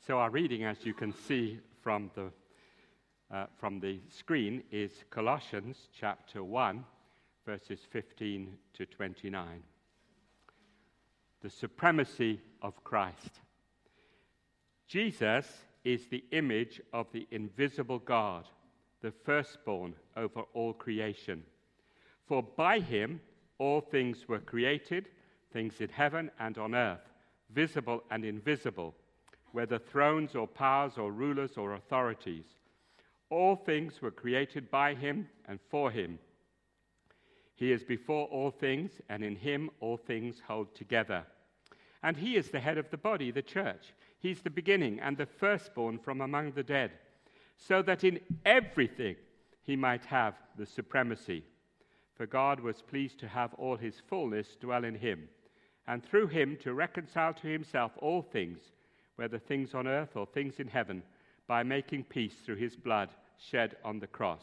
So our reading, as you can see from the screen, is Colossians chapter 1, verses 15 to 29. The supremacy of Christ. Jesus is the image of the invisible God, the firstborn over all creation. For by him all things were created, things in heaven and on earth, visible and invisible, whether thrones or powers or rulers or authorities. All things were created by him and for him. He is before all things, and in him all things hold together. And he is the head of the body, the church. He's the beginning and the firstborn from among the dead, so that in everything he might have the supremacy. For God was pleased to have all his fullness dwell in him, and through him to reconcile to himself all things, whether things on earth or things in heaven, by making peace through his blood shed on the cross.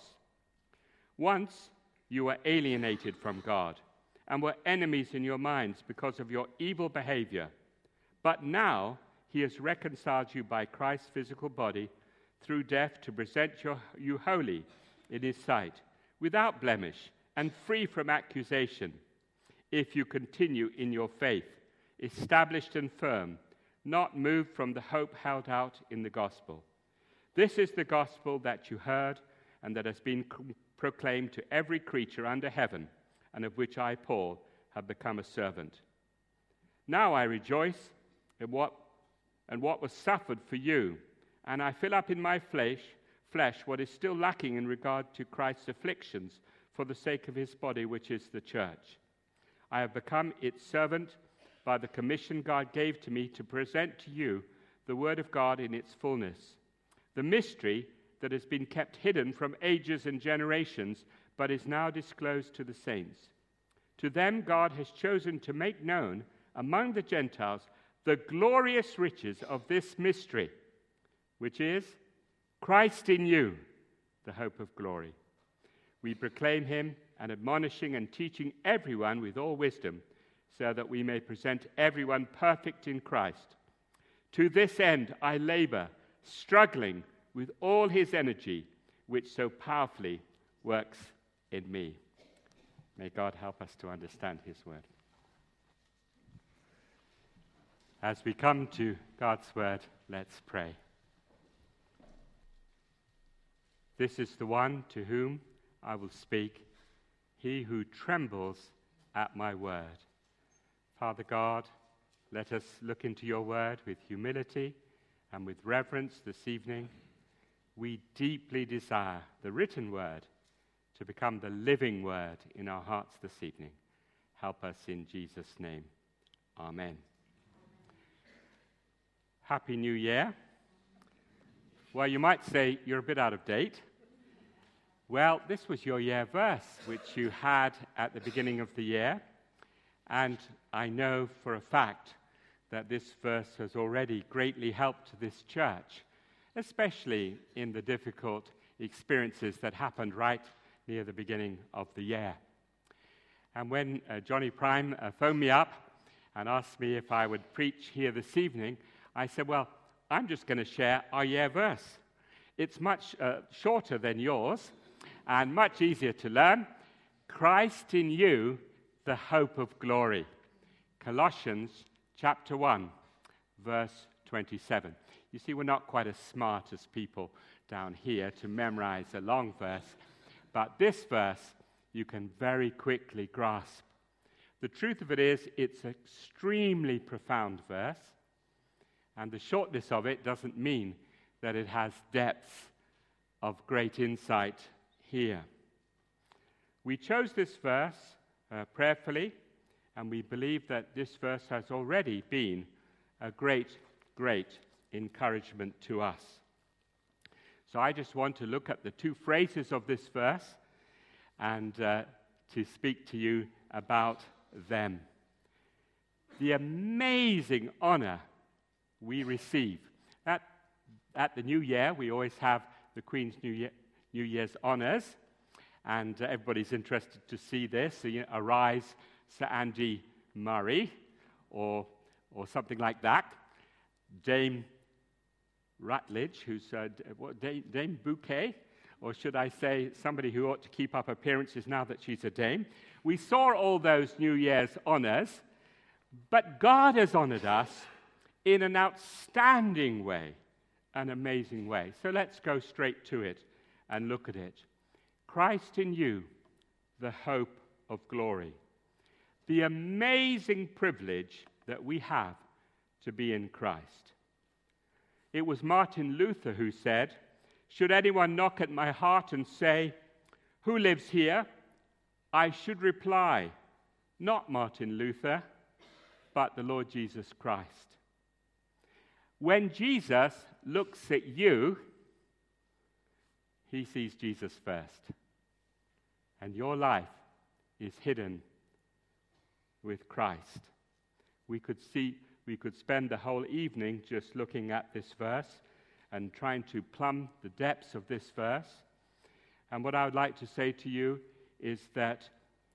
Once you were alienated from God and were enemies in your minds because of your evil behavior. But now he has reconciled you by Christ's physical body through death to present you holy in his sight, without blemish and free from accusation, if you continue in your faith, established and firm, not moved from the hope held out in the gospel. This is the gospel that you heard and that has been proclaimed to every creature under heaven, and of which I, Paul, have become a servant. Now I rejoice in what was suffered for you, and I fill up in my flesh what is still lacking in regard to Christ's afflictions for the sake of his body, which is the church. I have become its servant by the commission God gave to me to present to you the word of God in its fullness, the mystery that has been kept hidden from ages and generations, but is now disclosed to the saints. To them God has chosen to make known among the Gentiles the glorious riches of this mystery, which is Christ in you, the hope of glory. We proclaim him and admonishing and teaching everyone with all wisdom, so that we may present everyone perfect in Christ. To this end I labor, struggling with all his energy, which so powerfully works in me. May God help us to understand his word. As we come to God's word, let's pray. This is the one to whom I will speak, he who trembles at my word. Father God, let us look into your word with humility and with reverence this evening. We deeply desire the written word to become the living word in our hearts this evening. Help us in Jesus' name. Amen. Happy New Year. Well, you might say you're a bit out of date. Well, this was your year verse, which you had at the beginning of the year. And I know for a fact that this verse has already greatly helped this church, especially in the difficult experiences that happened right near the beginning of the year. And when Johnny Prime phoned me up and asked me if I would preach here this evening, I said, well, I'm just going to share our year verse. It's much shorter than yours and much easier to learn. Christ in you, the hope of glory. Colossians chapter 1, verse 27. You see, we're not quite as smart as people down here to memorize a long verse, but this verse you can very quickly grasp. The truth of it is, it's an extremely profound verse, and the shortness of it doesn't mean that it has depths of great insight here. We chose this verse prayerfully, and we believe that this verse has already been a great encouragement to us. So I just want to look at the two phrases of this verse and to speak to you about them. The amazing honor we receive. At the New Year, we always have the Queen's New Year's honors, and everybody's interested to see this. So, Arise, Sir Andy Murray, or something like that. Dame Rutledge, who's Dame Bouquet, or should I say somebody who ought to keep up appearances now that she's a dame. We saw all those New Year's honors, but God has honored us in an outstanding way, an amazing way. So let's go straight to it and look at it. Christ in you, the hope of glory. The amazing privilege that we have to be in Christ. It was Martin Luther who said, "Should anyone knock at my heart and say, 'Who lives here?' I should reply, 'Not Martin Luther, but the Lord Jesus Christ.'" When Jesus looks at you, he sees Jesus first. And your life is hidden with Christ. We could spend the whole evening just looking at this verse and trying to plumb the depths of this verse. And what I would like to say to you is that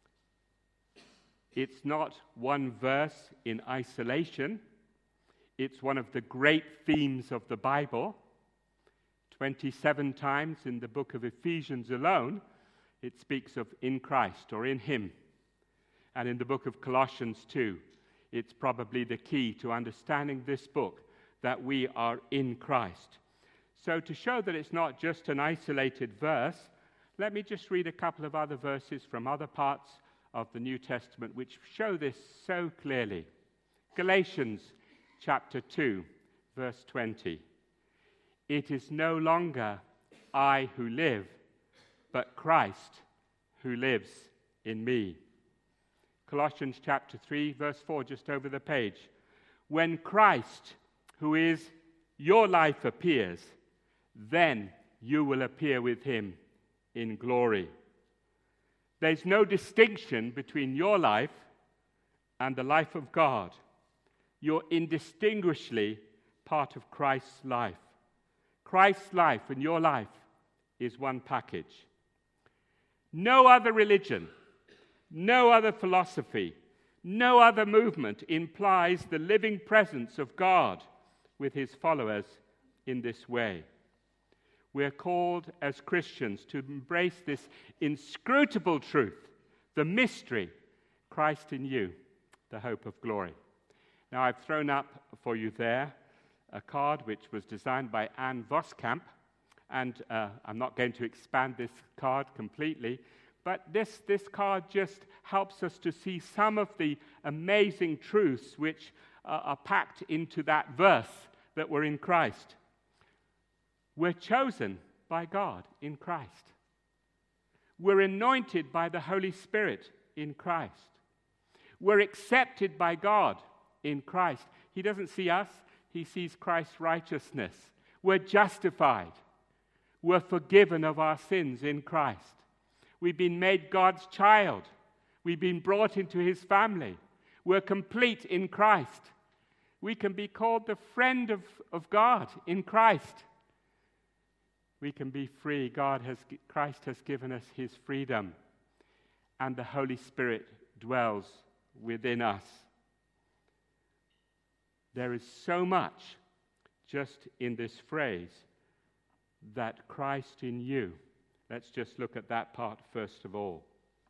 it's not one verse in isolation. It's one of the great themes of the Bible. 27 times in the book of Ephesians alone, it speaks of in Christ or in Him. And in the book of Colossians too, it's probably the key to understanding this book, that we are in Christ. So to show that it's not just an isolated verse, let me just read a couple of other verses from other parts of the New Testament which show this so clearly. Galatians chapter 2, verse 20. "It is no longer I who live, but Christ who lives in me." Colossians chapter 3, verse 4, just over the page. "When Christ, who is your life, appears, then you will appear with him in glory." There's no distinction between your life and the life of God. You're indistinguishably part of Christ's life. Christ's life and your life is one package. No other religion, no other philosophy, no other movement implies the living presence of God with his followers in this way. We're called as Christians to embrace this inscrutable truth, the mystery, Christ in you, the hope of glory. Now, I've thrown up for you there a card which was designed by Anne Voskamp, and I'm not going to expand this card completely, but this card just helps us to see some of the amazing truths which are packed into that verse that we're in Christ. We're chosen by God in Christ. We're anointed by the Holy Spirit in Christ. We're accepted by God in Christ. He doesn't see us, he sees Christ's righteousness. We're justified. We're forgiven of our sins in Christ. We've been made God's child. We've been brought into his family. We're complete in Christ. We can be called the friend of God in Christ. We can be free. Christ has given us his freedom, and the Holy Spirit dwells within us. There is so much just in this phrase, that Christ in you. Let's just look at that part first of all.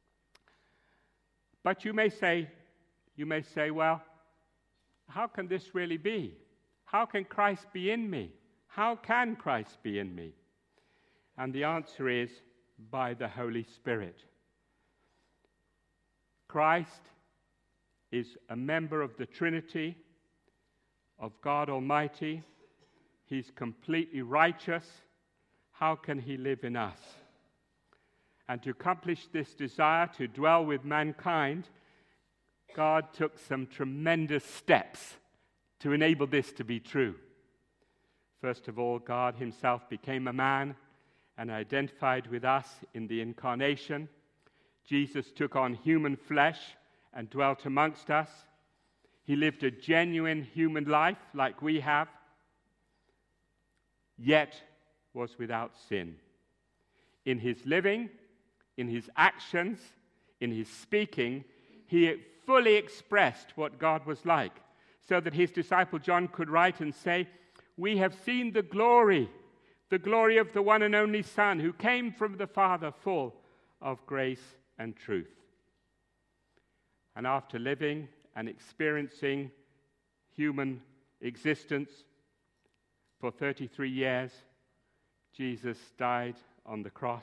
But you may say, well, how can this really be? How can Christ be in me? How can Christ be in me? And the answer is by the Holy Spirit. Christ is a member of the Trinity, of God Almighty. He's completely righteous. How can he live in us? And to accomplish this desire to dwell with mankind, God took some tremendous steps to enable this to be true. First of all, God himself became a man and identified with us in the incarnation. Jesus took on human flesh and dwelt amongst us. He lived a genuine human life like we have, yet was without sin. In his living, in his actions, in his speaking, he fully expressed what God was like, so that his disciple John could write and say, We have seen the glory of the one and only Son who came from the Father full of grace and truth. And after living and experiencing human existence for 33 years, Jesus died on the cross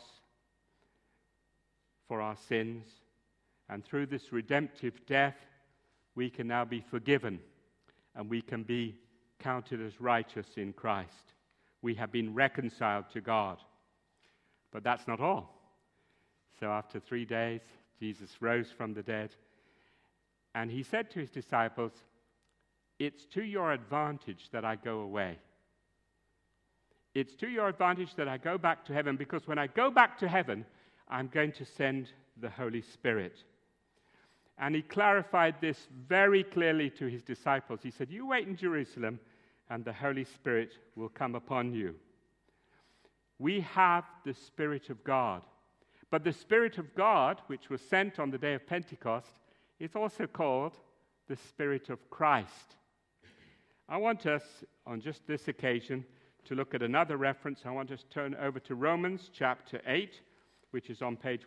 for our sins. And through this redemptive death, we can now be forgiven and we can be counted as righteous in Christ. We have been reconciled to God. But that's not all. So after 3 days, Jesus rose from the dead, and he said to his disciples, "It's to your advantage that I go away. It's to your advantage that I go back to heaven, because when I go back to heaven, I'm going to send the Holy Spirit." And he clarified this very clearly to his disciples. He said, "You wait in Jerusalem, and the Holy Spirit will come upon you." We have the Spirit of God. But the Spirit of God, which was sent on the day of Pentecost, is also called the Spirit of Christ. I want us, on just this occasion, to look at another reference. I want us to turn over to Romans chapter 8, which is on page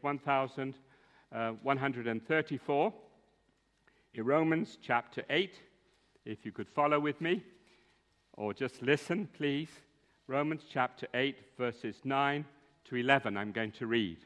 1134. In Romans chapter 8, if you could follow with me, or just listen, please. Romans chapter 8, verses 9 to 11, I'm going to read.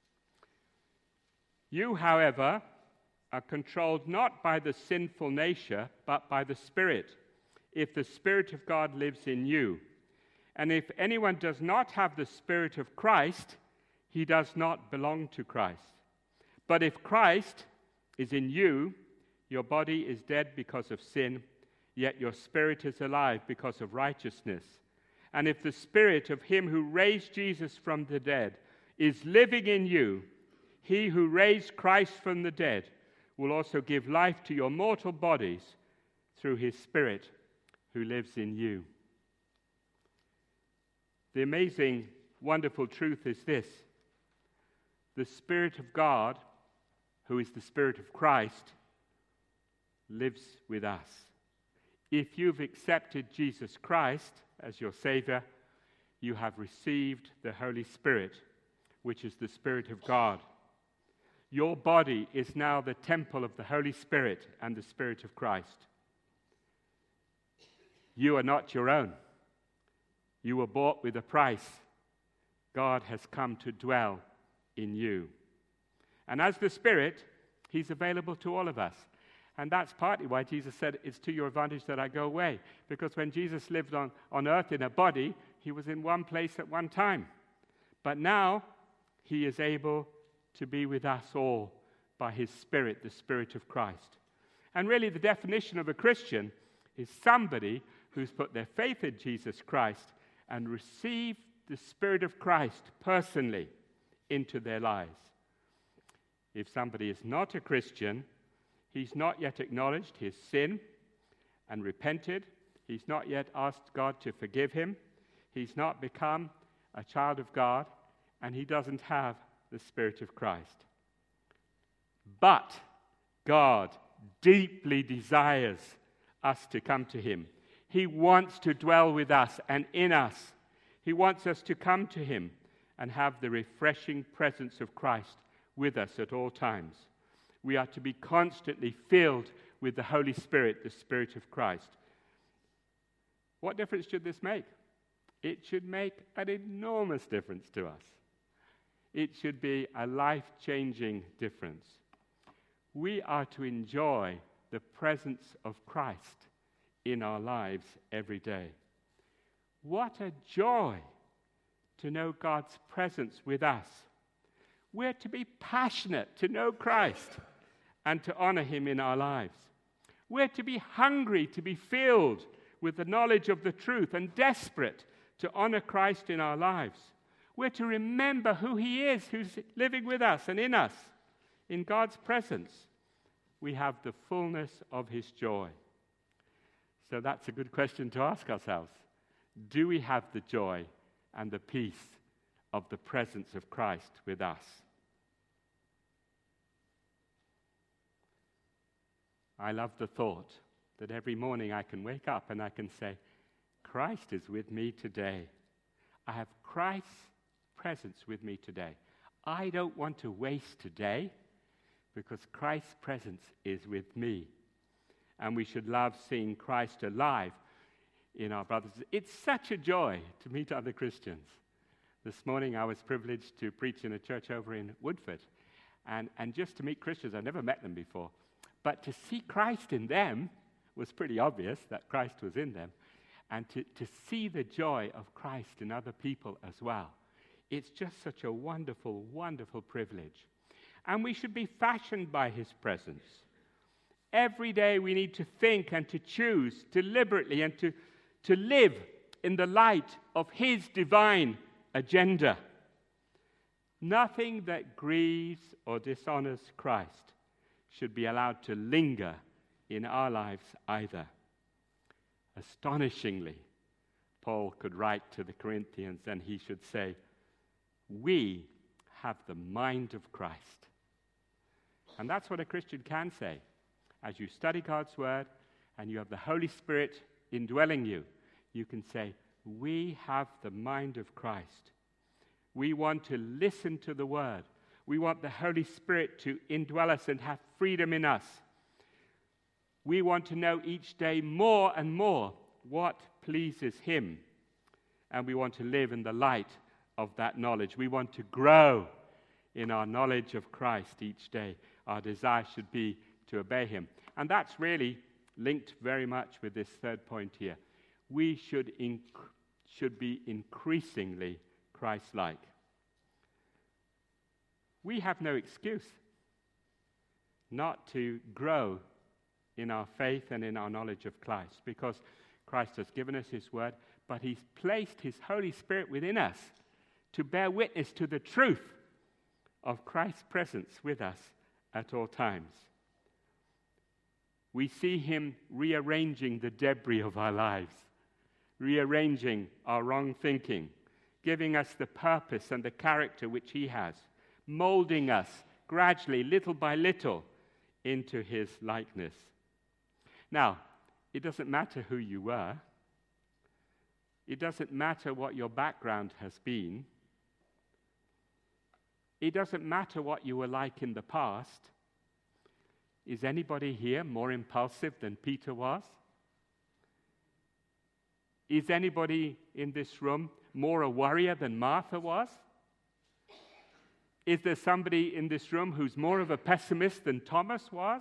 "You, however, are controlled not by the sinful nature, but by the Spirit, if the Spirit of God lives in you. And if anyone does not have the Spirit of Christ, he does not belong to Christ. But if Christ is in you, your body is dead because of sin, yet your spirit is alive because of righteousness. And if the Spirit of him who raised Jesus from the dead is living in you, he who raised Christ from the dead will also give life to your mortal bodies through his Spirit who lives in you." The amazing, wonderful truth is this: the Spirit of God, who is the Spirit of Christ, lives with us. If you've accepted Jesus Christ as your Savior, you have received the Holy Spirit, which is the Spirit of God. Your body is now the temple of the Holy Spirit and the Spirit of Christ. You are not your own. You were bought with a price. God has come to dwell in you. And as the Spirit, he's available to all of us. And that's partly why Jesus said, "It's to your advantage that I go away." Because when Jesus lived on earth in a body, he was in one place at one time. But now, he is able to be with us all by his Spirit, the Spirit of Christ. And really, the definition of a Christian is somebody who's put their faith in Jesus Christ and received the Spirit of Christ personally into their lives. If somebody is not a Christian, he's not yet acknowledged his sin and repented. He's not yet asked God to forgive him. He's not become a child of God, and he doesn't have the Spirit of Christ. But God deeply desires us to come to him. He wants to dwell with us and in us. He wants us to come to him and have the refreshing presence of Christ with us at all times. We are to be constantly filled with the Holy Spirit, the Spirit of Christ. What difference should this make? It should make an enormous difference to us. It should be a life-changing difference. We are to enjoy the presence of Christ in our lives every day. What a joy to know God's presence with us. We're to be passionate to know Christ and to honor him in our lives. We're to be hungry to be filled with the knowledge of the truth and desperate to honor Christ in our lives. We're to remember who he is, who's living with us and in us. In God's presence, we have the fullness of his joy. So that's a good question to ask ourselves. Do we have the joy and the peace of the presence of Christ with us? I love the thought that every morning I can wake up and I can say, Christ is with me today. I have Christ's presence with me today. I don't want to waste today because Christ's presence is with me. And we should love seeing Christ alive in our brothers. It's such a joy to meet other Christians. This morning I was privileged to preach in a church over in Woodford. And just to meet Christians, I've never met them before. But to see Christ in them was pretty obvious that Christ was in them. And to see the joy of Christ in other people as well. It's just such a wonderful, wonderful privilege. And we should be fashioned by his presence. Every day we need to think and to choose deliberately and to live in the light of his divine agenda. Nothing that grieves or dishonors Christ should be allowed to linger in our lives either. Astonishingly, Paul could write to the Corinthians and he should say, we have the mind of Christ. And that's what a Christian can say. As you study God's word and you have the Holy Spirit indwelling you, you can say, we have the mind of Christ. We want to listen to the word. We want the Holy Spirit to indwell us and have freedom in us. We want to know each day more and more what pleases him. And we want to live in the light of that knowledge. We want to grow in our knowledge of Christ each day. Our desire should be to obey him. And that's really linked very much with this third point here. We should be increasingly Christ-like. We have no excuse not to grow in our faith and in our knowledge of Christ, because Christ has given us his word, but he's placed his Holy Spirit within us to bear witness to the truth of Christ's presence with us at all times. We see him rearranging the debris of our lives, rearranging our wrong thinking, giving us the purpose and the character which he has, molding us gradually, little by little, into his likeness. Now, it doesn't matter who you were. It doesn't matter what your background has been. It doesn't matter what you were like in the past. Is anybody here more impulsive than Peter was? Is anybody in this room more a worrier than Martha was? Is there somebody in this room who's more of a pessimist than Thomas was?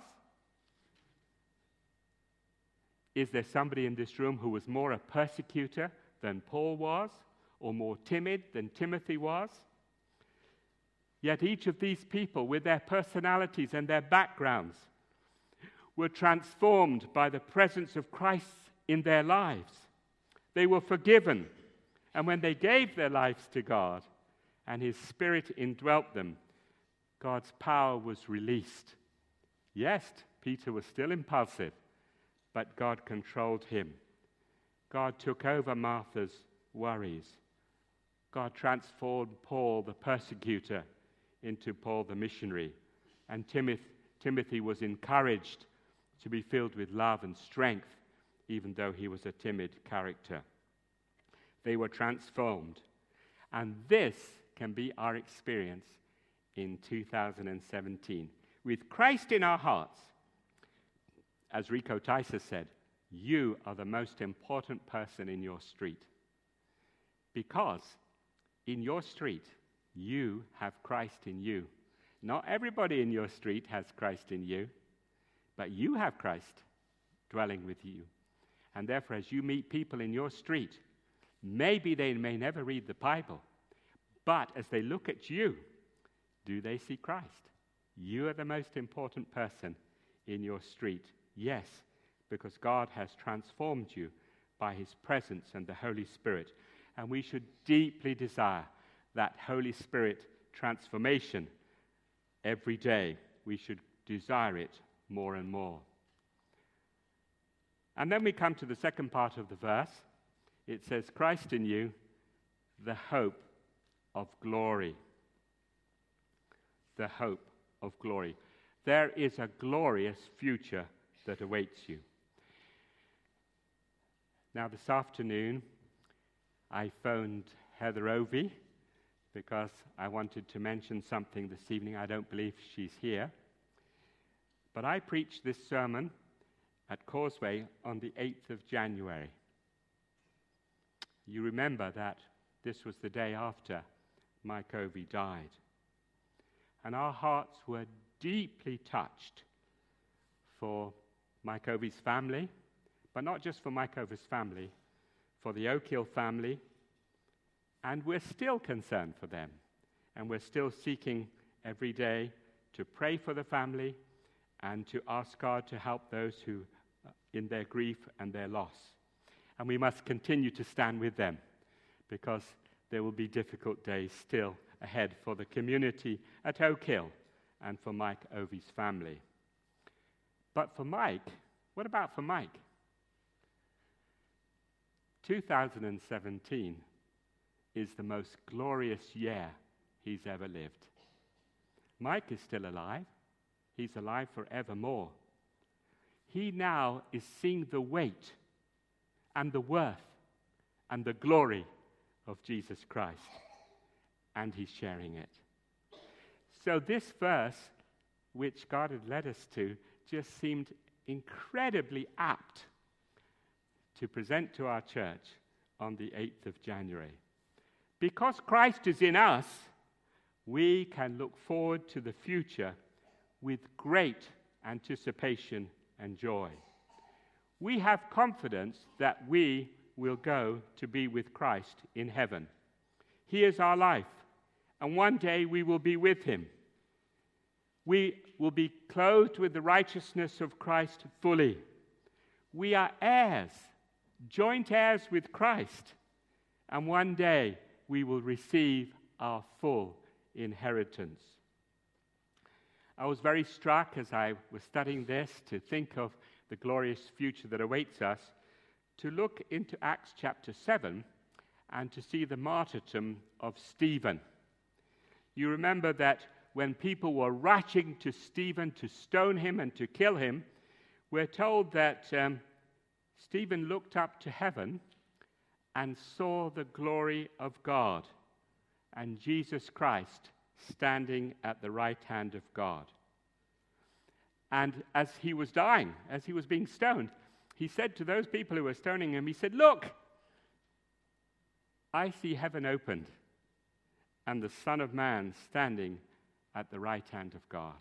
Is there somebody in this room who was more a persecutor than Paul was, or more timid than Timothy was? Yet each of these people, with their personalities and their backgrounds, were transformed by the presence of Christ in their lives. They were forgiven, and when they gave their lives to God and his Spirit indwelt them, God's power was released. Yes, Peter was still impulsive, but God controlled him. God took over Martha's worries. God transformed Paul, the persecutor, into Paul, the missionary. And Timothy was encouraged to be filled with love and strength, even though he was a timid character. They were transformed. And this can be our experience in 2017. With Christ in our hearts, as Rico Tyser said, you are the most important person in your street. Because in your street, you have Christ in you. Not everybody in your street has Christ in you, but you have Christ dwelling with you. And therefore, as you meet people in your street, maybe they may never read the Bible, but as they look at you, do they see Christ? You are the most important person in your street. Yes, because God has transformed you by his presence and the Holy Spirit. And we should deeply desire that Holy Spirit transformation every day. We should desire it more and more. And then we come to the second part of the verse. It says, Christ in you, the hope of glory. The hope of glory. There is a glorious future that awaits you. Now, this afternoon, I phoned Heather Ovey because I wanted to mention something this evening. I don't believe she's here. But I preached this sermon at Causeway on the 8th of January. You remember that this was the day after Mike Ovey died. And our hearts were deeply touched for Mike Ovey's family, but not just for Mike Ovey's family, for the Oak Hill family, and we're still concerned for them, and we're still seeking every day to pray for the family and to ask God to help those who in their grief and their loss. And we must continue to stand with them, because there will be difficult days still ahead for the community at Oak Hill and for Mike Ovey's family. But for Mike, what about for Mike? 2017 is the most glorious year he's ever lived. Mike is still alive. He's alive forevermore. He now is seeing the weight and the worth and the glory of Jesus Christ, and he's sharing it. So this verse, which God had led us to, just seemed incredibly apt to present to our church on the 8th of January. Because Christ is in us, we can look forward to the future with great anticipation and joy. We have confidence that we will go to be with Christ in heaven. He is our life, and one day we will be with him. We will be clothed with the righteousness of Christ fully. We are heirs, joint heirs with Christ, and one day we will receive our full inheritance. I was very struck as I was studying this to think of the glorious future that awaits us, to look into Acts chapter 7 and to see the martyrdom of Stephen. You remember that when people were rushing to Stephen to stone him and to kill him, we're told that Stephen looked up to heaven and saw the glory of God and Jesus Christ standing at the right hand of God. And as he was dying, as he was being stoned, he said to those people who were stoning him, he said, "Look, I see heaven opened and the Son of Man standing at the right hand of God."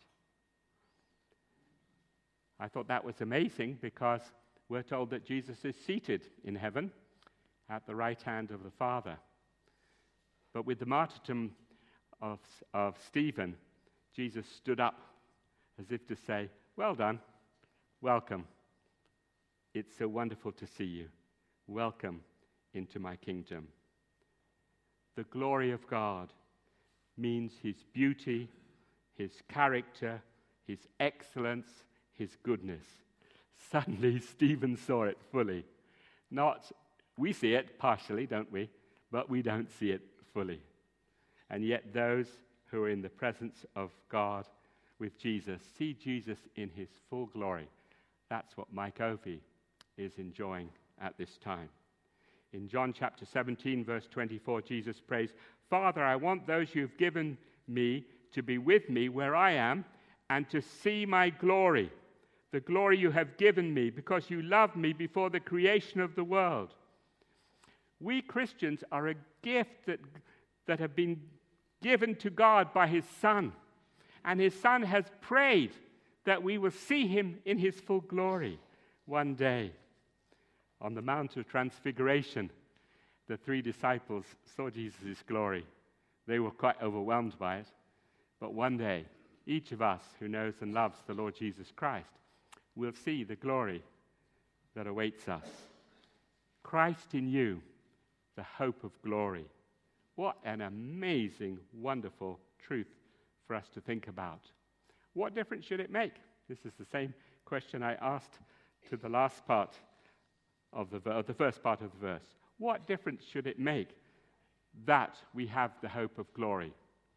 I thought that was amazing, because we're told that Jesus is seated in heaven at the right hand of the Father. But with the martyrdom of Stephen, Jesus stood up as if to say, "Well done, welcome. It's so wonderful to see you. Welcome into my kingdom." The glory of God means his beauty, his character, his excellence, his goodness. Suddenly, Stephen saw it fully. We see it partially, don't we? But we don't see it fully. And yet those who are in the presence of God with Jesus see Jesus in his full glory. That's what Mike Ovey is enjoying at this time. In John chapter 17, verse 24, Jesus prays, "Father, I want those you've given me to be with me where I am and to see my glory, the glory you have given me because you loved me before the creation of the world." We Christians are a gift that have been given to God by his Son. And his Son has prayed that we will see him in his full glory one day. On the Mount of Transfiguration, the 3 disciples saw Jesus' glory. They were quite overwhelmed by it. But one day, each of us who knows and loves the Lord Jesus Christ will see the glory that awaits us. Christ in you, the hope of glory. What an amazing, wonderful truth for us to think about. What difference should it make? This is the same question I asked to the last part of the first part of the verse. What difference should it make that we have the hope of glory?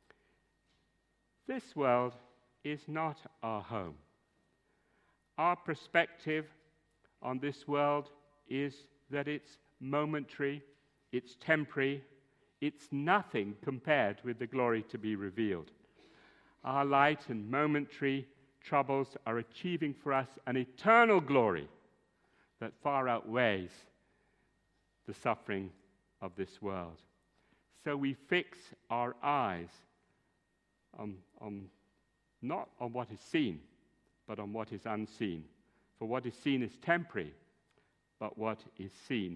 This world is not our home. Our perspective on this world is that it's momentary, it's temporary, it's nothing compared with the glory to be revealed. Our light and momentary troubles are achieving for us an eternal glory that far outweighs the suffering of this world. So we fix our eyes on not on what is seen, but on what is unseen. For what is seen is temporary, but what is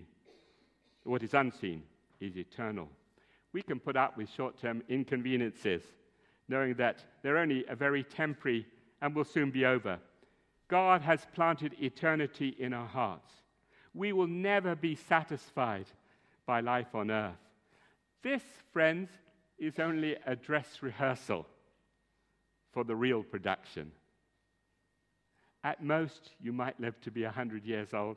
unseen is eternal. We can put up with short-term inconveniences, knowing that they're only a very temporary and will soon be over. God has planted eternity in our hearts. We will never be satisfied by life on earth. This, friends, is only a dress rehearsal for the real production. At most, you might live to be 100 years old,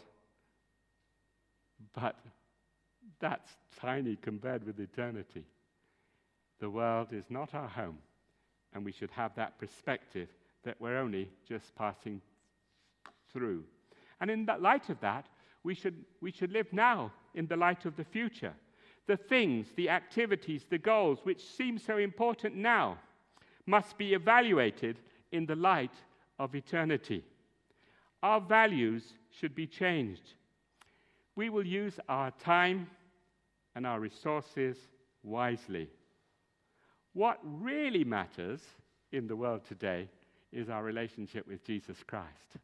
but that's tiny compared with eternity. The world is not our home, and we should have that perspective that we're only just passing through. And in the light of that, we should live now in the light of the future. The things, the activities, the goals which seem so important now must be evaluated in the light of eternity. Our values should be changed. We will use our time and our resources wisely. What really matters in the world today is our relationship with Jesus Christ.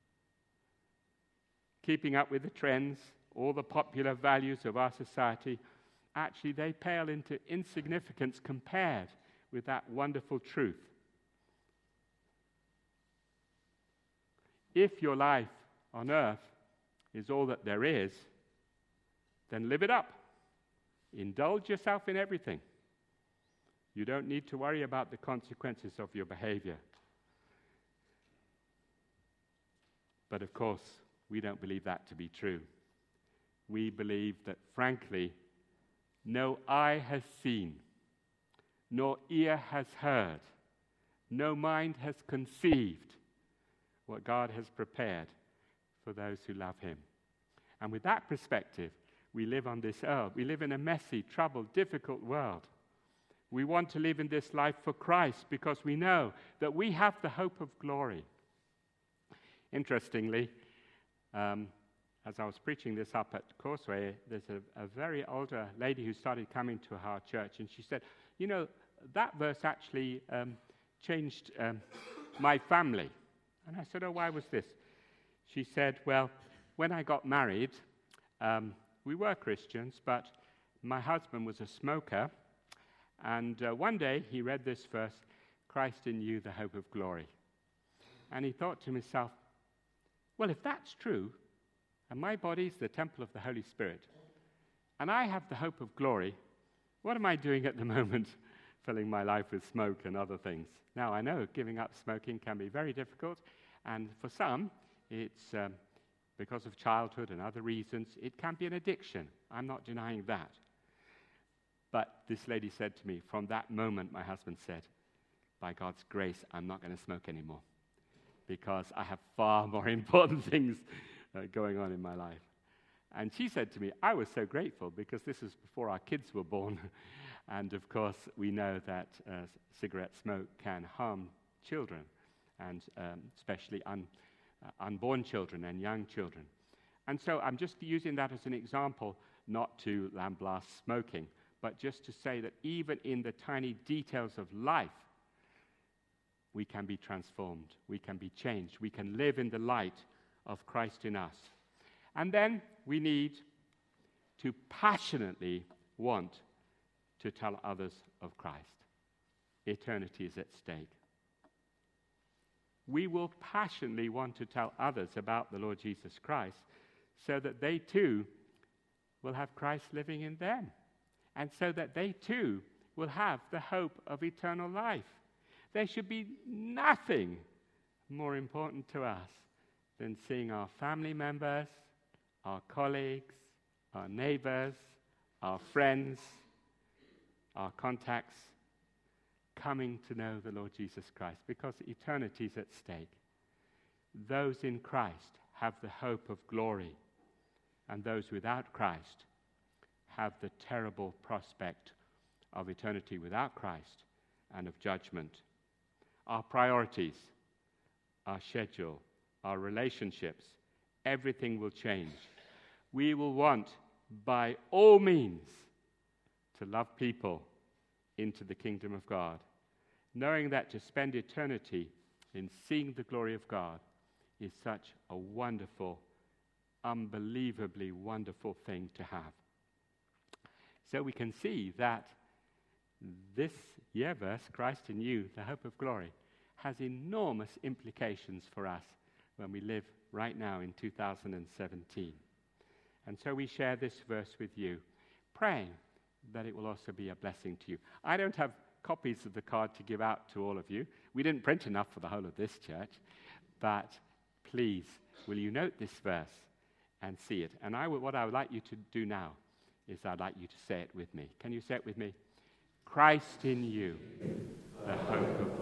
Keeping up with the trends, all the popular values of our society, actually they pale into insignificance compared with that wonderful truth. If your life on earth is all that there is, then live it up. Indulge yourself in everything. You don't need to worry about the consequences of your behavior. But of course, we don't believe that to be true. We believe that, frankly, no eye has seen, nor ear has heard, no mind has conceived what God has prepared for those who love him. And with that perspective, we live on this earth. We live in a messy, troubled, difficult world. We want to live in this life for Christ because we know that we have the hope of glory. Interestingly, as I was preaching this up at Causeway, there's a very older lady who started coming to our church, and she said, you know, that verse actually changed my family. And I said, oh, why was this? She said, well, when I got married, we were Christians, but my husband was a smoker, and one day he read this verse, Christ in you, the hope of glory. And he thought to himself, well, if that's true, and my body's the temple of the Holy Spirit, and I have the hope of glory, what am I doing at the moment, filling my life with smoke and other things? Now, I know giving up smoking can be very difficult, and for some, it's because of childhood and other reasons, it can be an addiction. I'm not denying that. But this lady said to me, from that moment, my husband said, by God's grace, I'm not going to smoke anymore, because I have far more important things going on in my life. And she said to me, I was so grateful because this was before our kids were born. And of course, we know that cigarette smoke can harm children, and especially unborn children and young children. And so I'm just using that as an example, not to lambaste smoking, but just to say that even in the tiny details of life, we can be transformed, we can be changed, we can live in the light of Christ in us. And then we need to passionately want to tell others of Christ. Eternity is at stake. We will passionately want to tell others about the Lord Jesus Christ so that they too will have Christ living in them, and so that they too will have the hope of eternal life. There should be nothing more important to us than seeing our family members, our colleagues, our neighbors, our friends, our contacts coming to know the Lord Jesus Christ, because eternity is at stake. Those in Christ have the hope of glory. and those without Christ have the terrible prospect of eternity without Christ and of judgment. Our priorities, our schedule, our relationships, everything will change. We will want, by all means, to love people into the kingdom of God, knowing that to spend eternity in seeing the glory of God is such a wonderful, unbelievably wonderful thing to have. So we can see that this verse, Christ in you, the hope of glory, has enormous implications for us when we live right now in 2017. And so we share this verse with you, praying that it will also be a blessing to you. I don't have copies of the card to give out to all of you. We didn't print enough for the whole of this church, but please, will you note this verse and see it? And what I would like you to do now is I'd like you to say it with me. Can you say it with me? Christ in you, the hope of